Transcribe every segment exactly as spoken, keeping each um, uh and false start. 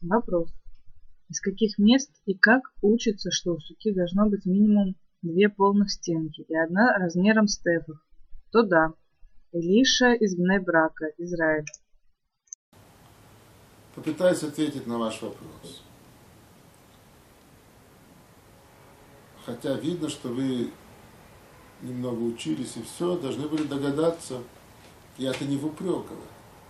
Вопрос. Из каких мест и как учится, что у суки должно быть минимум две полных стенки и одна размером с тефах? То да. Илиша из Бней-Брака, Израиль. Попытаюсь ответить на ваш вопрос. Хотя видно, что вы немного учились и все, должны были догадаться, и это не в упрек говорю,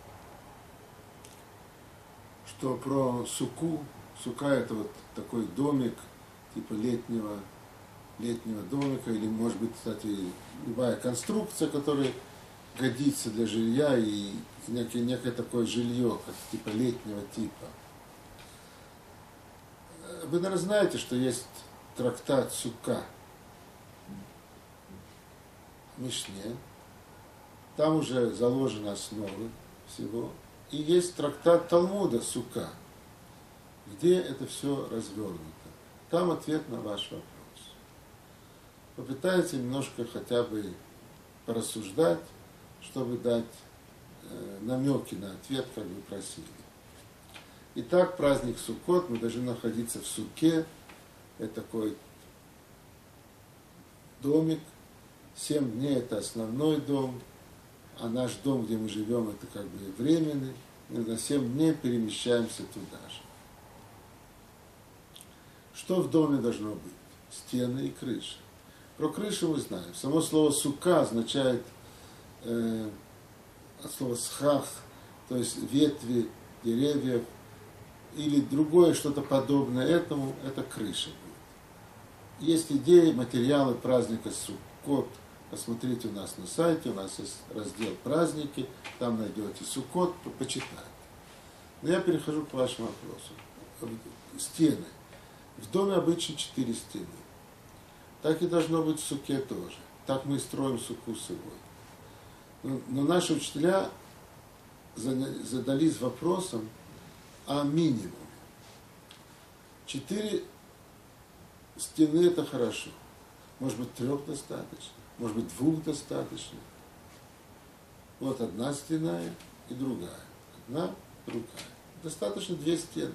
что про суку, сука это вот такой домик, типа летнего, летнего домика, или может быть, кстати, любая конструкция, которая годится для жилья и некое, некое такое жилье, как типа летнего типа. Вы, наверное, знаете, что есть трактат Сука в Мишне, там уже заложены основы всего, и есть трактат Талмуда Сука, где это все развернуто. Там ответ на ваш вопрос. Попытайтесь немножко хотя бы порассуждать, чтобы дать э, намеки на ответ, как вы просили. Итак, праздник Суккот, мы должны находиться в Суке, это такой домик, семь дней это основной дом, а наш дом, где мы живем, это как бы временный, и на семь дней перемещаемся туда же. Что в доме должно быть? Стены и крыша. Про крышу мы знаем. Само слово сука означает э, от слова схах, то есть ветви деревьев, или другое что-то подобное этому, это крыша будет. Есть идеи, материалы праздника Суккот. Посмотрите у нас на сайте, у нас есть раздел праздники, там найдете Суккот, почитайте. Но я перехожу к вашему вопросу. Стены. В доме обычно четыре стены. Так и должно быть в суке тоже. Так мы и строим суку сегодня. Но, но наши учителя задались вопросом о минимуме. Четыре стены это хорошо. Может быть, трех достаточно, может быть, двух достаточно. Вот одна стена и другая. Одна, другая. Достаточно две стены.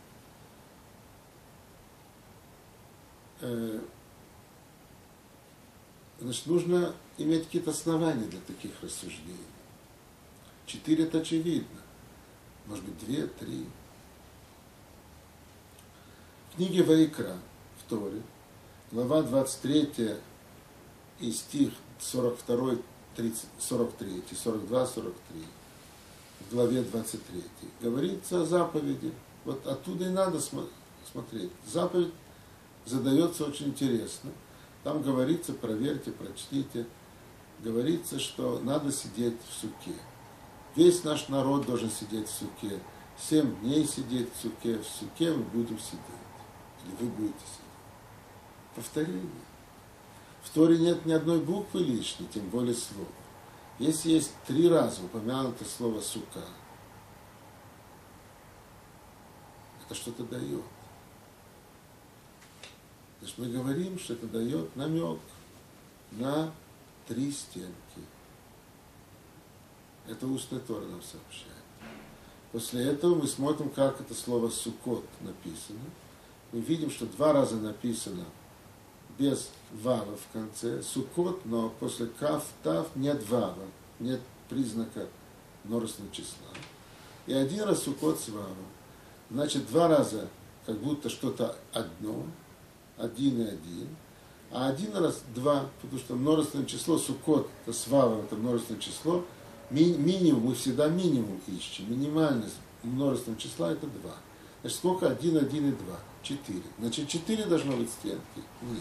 Значит, нужно иметь какие-то основания для таких рассуждений. Четыре это очевидно. Может быть, две, три. В книге Ваикра, в Торе, глава двадцать третья и стих сорок два, тридцать, сорок три, сорок два, сорок три, в главе двадцать три, говорится о заповеди. Вот оттуда и надо смотреть. Заповедь задается очень интересно. Там говорится, проверьте, прочтите, говорится, что надо сидеть в суке. Весь наш народ должен сидеть в суке. Семь дней сидеть в суке. В суке мы будем сидеть. Или вы будете сидеть. Повторение. В Торе нет ни одной буквы лишней, тем более слова. Если есть три раза упомянуто слово сука, это что-то дает. Значит, мы говорим, что это дает намек на три стенки. Это устная Тора нам сообщает. После этого мы смотрим, как это слово «суккот» написано. Мы видим, что два раза написано без вава в конце. «Суккот», но после «кав», «тав» нет вава, нет признака множественного числа. И один раз «суккот» с вавом. Значит, два раза как будто что-то одно, один и один, а один раз два, потому что множественное число «суккот» это с вавом, это множественное число. Ми, минимум, мы всегда минимум ищем. Минимальность множественного числа это два. Значит, сколько? один, один и два. четыре. Значит, четыре должно быть стенки? Нет.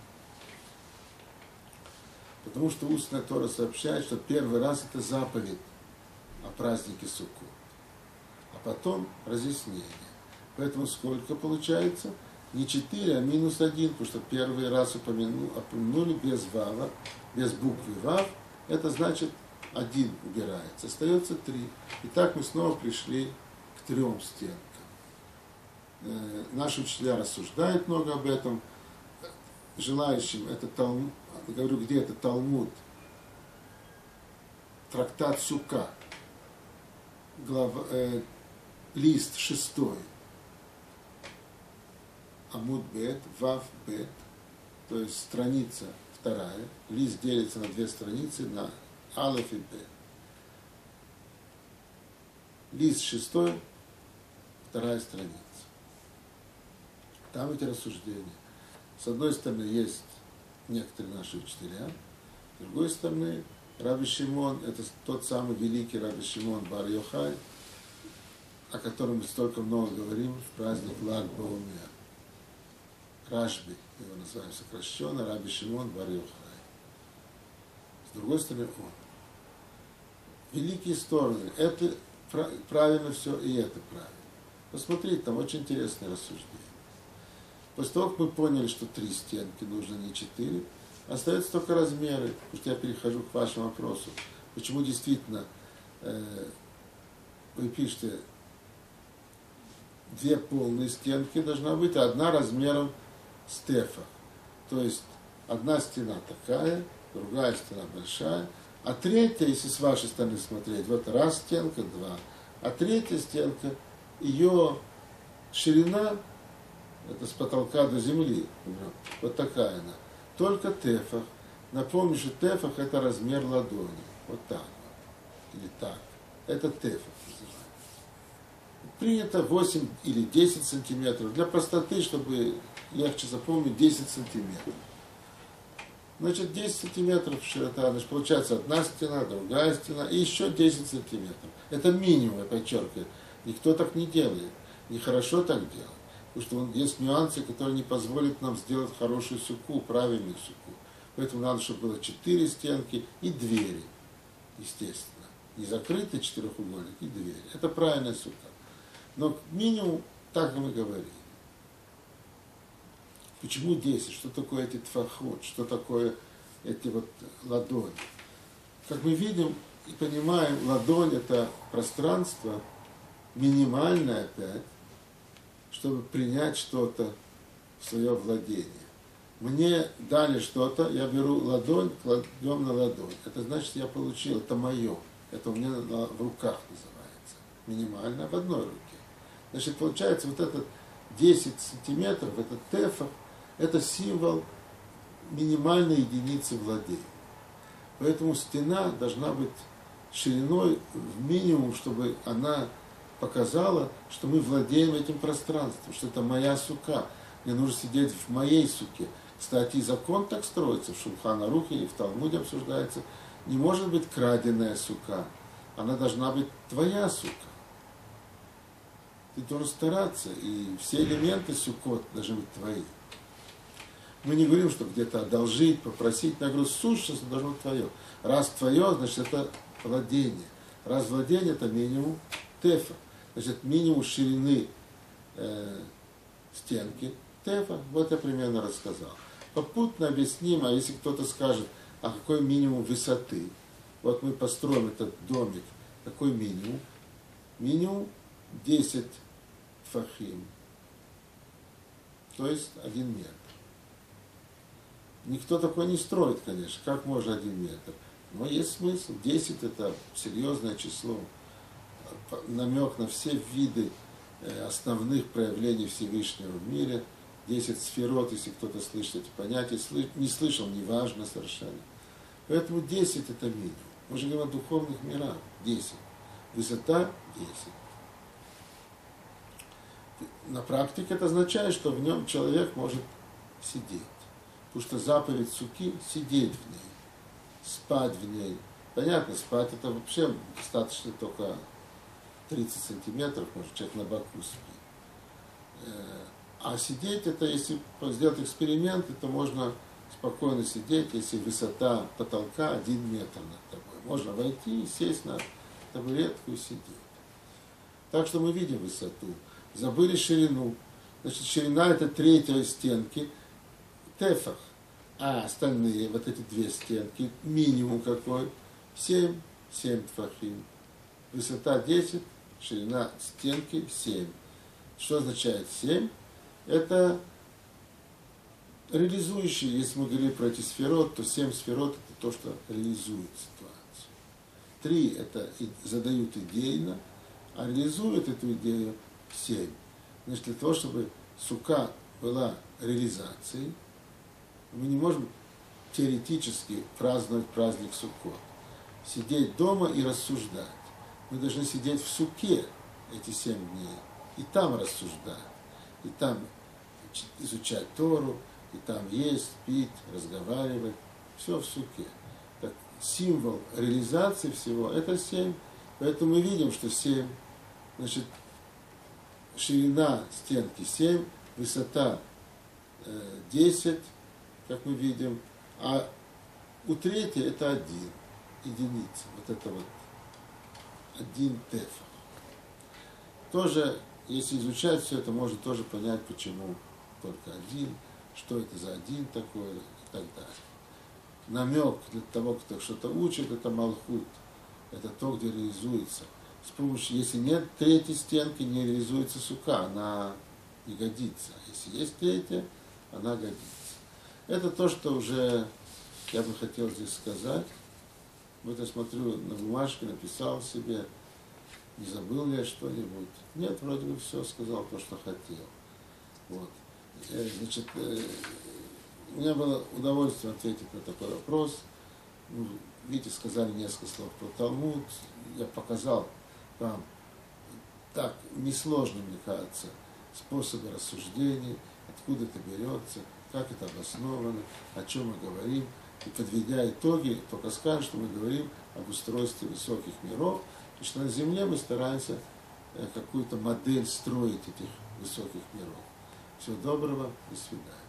Потому что устная Тора сообщает, что первый раз это заповедь о празднике Суккот. А потом разъяснение. Поэтому сколько получается? Не четыре, а минус один, потому что первый раз упомянули, упомянули без вава, без буквы вав. Это значит, один убирается, остается три. И так мы снова пришли к трем стенкам. Э, наши учителя рассуждают много об этом. Желающим это Талмуд, говорю, где это Талмуд, трактат Сука, глава, э, лист шестой, Амуд Бет, Вав Бет, то есть страница вторая. Лист делится на две страницы, на Алеф и Бет. Лист шестой, вторая страница. Там эти рассуждения. С одной стороны, есть некоторые наши учителя, с другой стороны, Раби Шимон, это тот самый великий Раби Шимон бар Йохай, о котором мы столько много говорим в праздник Лаг Баумер. Рашби, его называем сокращенно, Раби Шимон бар Йохай. С другой стороны, он. Великие стороны, это правильно все, и это правильно. Посмотрите, там очень интересное рассуждение. После того, как мы поняли, что три стенки нужно, не четыре, остаются только размеры, потому что я перехожу к вашему вопросу. Почему действительно э, вы пишете, две полные стенки должна быть, а одна размером с тефа. То есть одна стена такая, другая стена большая, а третья, если с вашей стороны смотреть, вот раз стенка, два, а третья стенка, ее ширина, это с потолка до земли, вот такая она. Только тефах. Напомню, что тефах это размер ладони. Вот так вот. Или так. Это тефах называется. Принято восемь или десять сантиметров. Для простоты, чтобы легче запомнить, десять сантиметров. Значит, десять сантиметров широта, значит, получается одна стена, другая стена, и еще десять сантиметров. Это минимум, я подчеркиваю. Никто так не делает. Нехорошо так делать. Потому что есть нюансы, которые не позволят нам сделать хорошую суку, правильную суку. Поэтому надо, чтобы было четыре стенки и двери, естественно. Не закрытый четырехугольник и двери. Это правильная сука. Но минимум, так мы говорили. Почему десять? Что такое эти тфахот? Что такое эти вот ладони? Как мы видим и понимаем, ладонь это пространство минимальное опять, чтобы принять что-то в свое владение. Мне дали что-то, я беру ладонь, кладем на ладонь. Это значит, я получил, это мое. Это у меня в руках называется. Минимально в одной руке. Значит, получается, вот этот десять сантиметров, этот тефах, это символ минимальной единицы владения. Поэтому стена должна быть шириной в минимум, чтобы она показала, что мы владеем этим пространством, что это моя сука. Мне нужно сидеть в моей суке. Кстати, и закон так строится, в Шулхан Арухе и в Талмуде обсуждается. Не может быть краденая сука. Она должна быть твоя сука. Ты должен стараться, и все элементы сукот должны быть твои. Мы не говорим, что где-то одолжить, попросить. Я говорю, сущность должно быть твое. Раз твое, значит, это владение. Раз владение, это минимум тефа. Значит, минимум ширины э, стенки тефа. Вот я примерно рассказал. Попутно объясним, а если кто-то скажет, а какой минимум высоты? Вот мы построим этот домик. Какой минимум? Минимум десять фахим. То есть один метр. Никто такой не строит, конечно. Как можно один метр? Но есть смысл. десять это серьезное число. Намек на все виды основных проявлений Всевышнего в мире. десять сферот, если кто-то слышит эти понятия. Не слышал, не важно совершенно. Поэтому десять это минимум. Мы же говорим о духовных мирах. десять. Высота десять. На практике это означает, что в нем человек может сидеть. Потому что заповедь суки – сидеть в ней, спать в ней. Понятно, спать это вообще достаточно только тридцать сантиметров, может человек на боку спит. А сидеть это, если сделать эксперимент, то можно спокойно сидеть, если высота потолка один метр над тобой. Можно войти и сесть на табуретку и сидеть. Так что мы видим высоту. Забыли ширину. Значит, ширина это третья стенки. Тефах. А остальные, вот эти две стенки, минимум какой? семь, семь тфахим. Высота десять, ширина стенки семь. Что означает семь? Это реализующие, если мы говорим про эти сферот, то семь сферот это то, что реализует ситуацию. Три это задают идейно, а реализует эту идею семь. Значит, для того, чтобы сука была реализацией. Мы не можем теоретически праздновать праздник Суккот. Сидеть дома и рассуждать. Мы должны сидеть в суке эти семь дней. И там рассуждать. И там изучать Тору. И там есть, пить, разговаривать. Все в суке. Так, символ реализации всего – это семь. Поэтому мы видим, что семь, значит, ширина стенки семь, высота э, десять, как мы видим, а у третьей это один, единица, вот это вот один тефах. Тоже, если изучать все это, можно тоже понять, почему только один, что это за один такой и так далее. Намек для того, кто что-то учит, это малхут, это то, где реализуется. С помощью, если нет третьей стенки, не реализуется сука, она не годится. Если есть третья, она годится. Это то, что уже я бы хотел здесь сказать. Вот я смотрю на бумажке, написал себе, не забыл ли я что-нибудь. Нет, вроде бы все сказал то, что хотел. Вот. Значит, у меня было удовольствие ответить на такой вопрос. Видите, сказали несколько слов про Талмуд. Я показал вам так несложно, мне кажется, способы рассуждений, откуда это берется, как это обосновано, о чем мы говорим. И подведя итоги, только скажем, что мы говорим об устройстве высоких миров, и что на Земле мы стараемся какую-то модель строить этих высоких миров. Всего доброго, до свидания.